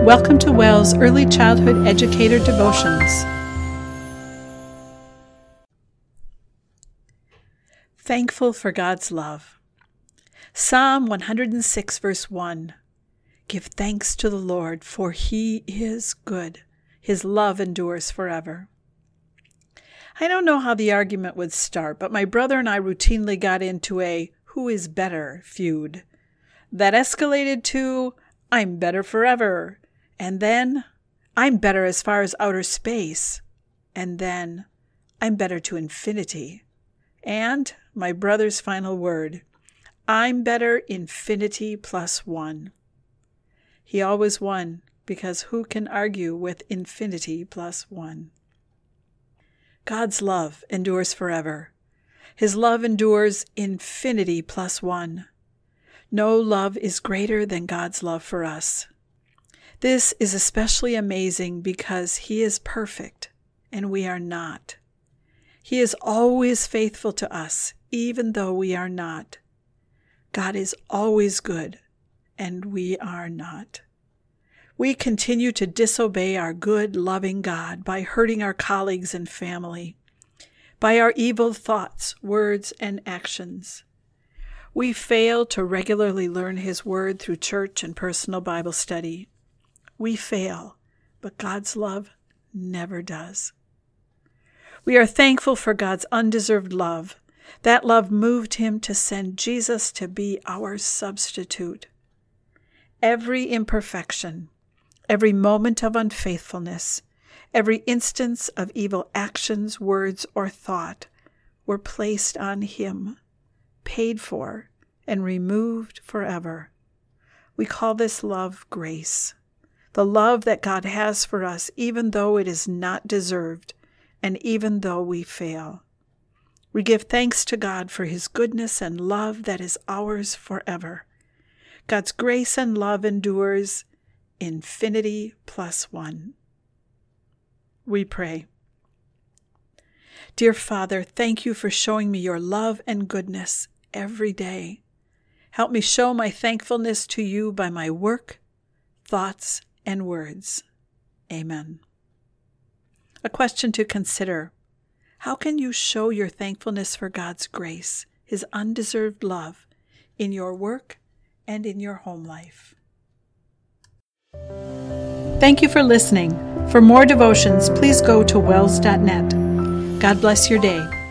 Welcome to WELL's Early Childhood Educator Devotions. Thankful for God's love. Psalm 106, verse 1. Give thanks to the Lord, for He is good. His love endures forever. I don't know how the argument would start, but my brother and I routinely got into a who is better feud. That escalated to I'm better forever. And then, I'm better as far as outer space. And then, I'm better to infinity. And my brother's final word, I'm better infinity plus one. He always won, because who can argue with infinity plus one? God's love endures forever. His love endures infinity plus one. No love is greater than God's love for us. This is especially amazing because He is perfect and we are not. He is always faithful to us, even though we are not. God is always good and we are not. We continue to disobey our good, loving God by hurting our colleagues and family, by our evil thoughts, words, and actions. We fail to regularly learn His Word through church and personal Bible study. We fail, but God's love never does. We are thankful for God's undeserved love. That love moved Him to send Jesus to be our substitute. Every imperfection, every moment of unfaithfulness, every instance of evil actions, words, or thought were placed on Him, paid for, and removed forever. We call this love grace. The love that God has for us, even though it is not deserved, and even though we fail. We give thanks to God for His goodness and love that is ours forever. God's grace and love endures infinity plus one. We pray. Dear Father, thank You for showing me Your love and goodness every day. Help me show my thankfulness to You by my work, thoughts, and words. Amen. A question to consider. How can you show your thankfulness for God's grace, His undeserved love, in your work and in your home life? Thank you for listening. For more devotions, please go to wells.net. God bless your day.